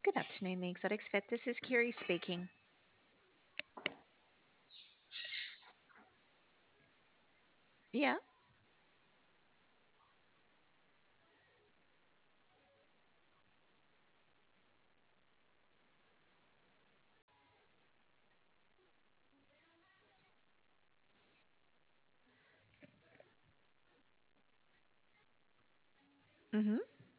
Good afternoon, the Exotics Vet. This is Kiri speaking. Yeah. Mm-hmm.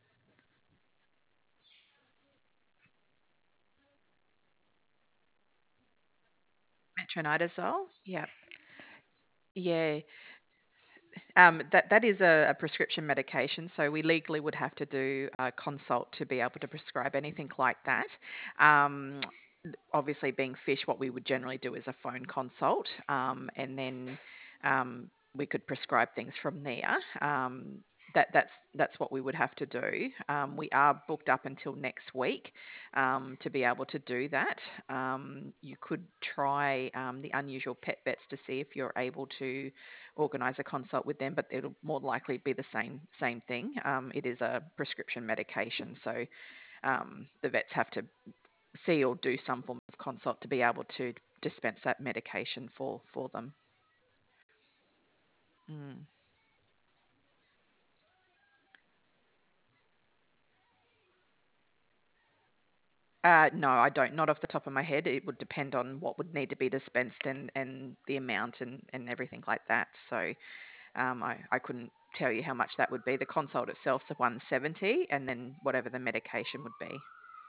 Metronidazole. Yeah. Yeah. That is a prescription medication, so we legally would have to do a consult to be able to prescribe anything like that. Um, Obviously, being fish, what we would generally do is a phone consult, and then we could prescribe things from there. That's what we would have to do. We are booked up until next week to be able to do that. You could try the Unusual Pet Vets to see if you're able to organise a consult with them, but it'll more likely be the same thing. It is a prescription medication, so the vets have to see or do some form of consult to be able to dispense that medication for them. Mm. No, I don't. Not off the top of my head. It would depend on what would need to be dispensed and the amount and everything like that. So I couldn't tell you how much that would be. The consult itself's a 170, and then whatever the medication would be.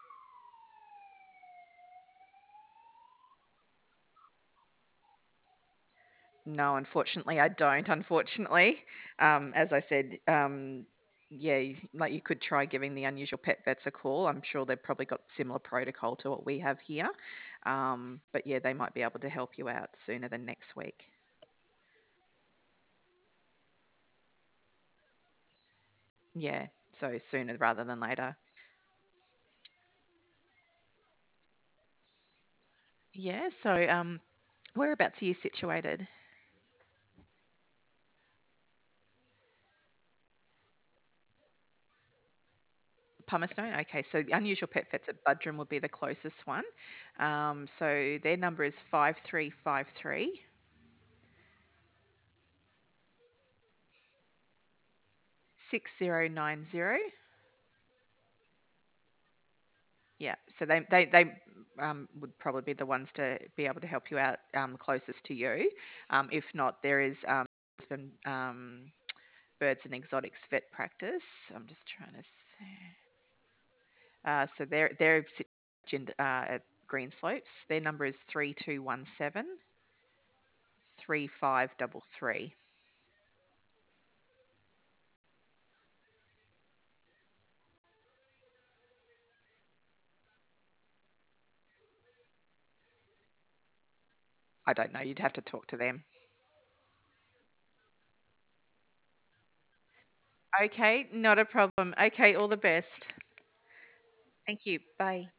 No, unfortunately, I don't. Unfortunately, as I said, yeah, like you could try giving the Unusual Pet Vets a call. I'm sure they've probably got similar protocol to what we have here. But yeah, they might be able to help you out sooner than next week. Yeah, so sooner rather than later. Yeah, so whereabouts are you situated? Palmerstone. Okay, so the Unusual Pet Vets at Budrum would be the closest one. So their number is 5353 6090. Yeah, so they would probably be the ones to be able to help you out closest to you. If not, there is Brisbane Birds and Exotics Vet Practice. I'm just trying to see. So they're situated at Greenslopes. Their number is 3217 3533. I don't know. You'd have to talk to them. Okay, not a problem. Okay, all the best. Thank you. Bye.